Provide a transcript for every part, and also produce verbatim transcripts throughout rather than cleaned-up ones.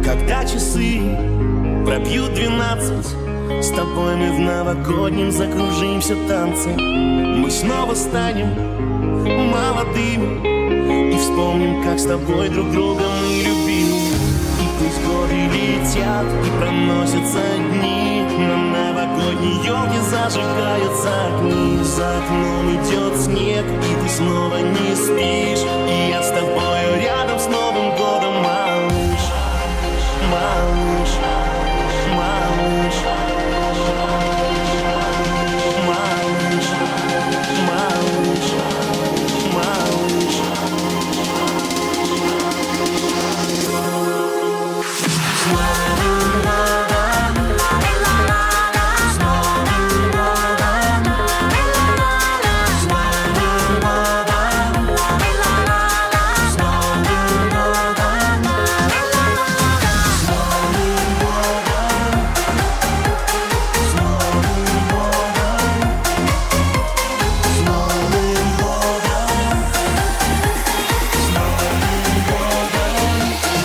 Когда часы пробьют двенадцать, с тобой мы в новогоднем закружимся танцем. Мы снова станем молодыми и вспомним, как с тобой друг друга мы любили. И пусть годы летят и проносятся дни, на новогодней елке зажигаются огни. За окном идет снег, и ты снова не спишь, и я с тобою рядом с Новым годом, малыш, малыш, малыш, малыш, малыш, малыш. С Новым годом, с Новым годом, с Новым годом, с Новым годом, с Новым годом, с Новым годом, с Новым годом, с Новым годом.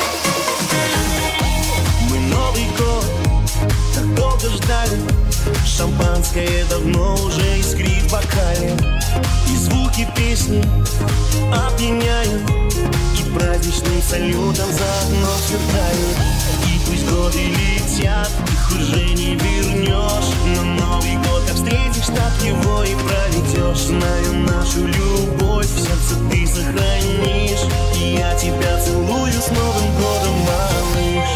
Мы Новый год так долго ждали, шампанское давно уже искрит в бокале, и звуки песни опьяняют, и праздничным салютом заодно сверкают. И пусть годы летят, их уже не вернешь, но Новый год как встретишь, так его и проведешь. Знаю, нашу любовь в сердце ты сохранишь, и я тебя целую с Новым годом, малыш.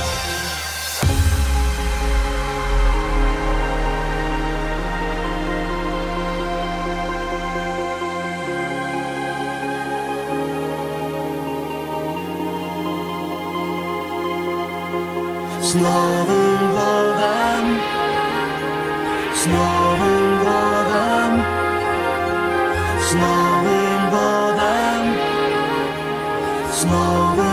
С Новым годом, с Новым годом, с Новым годом, с Новым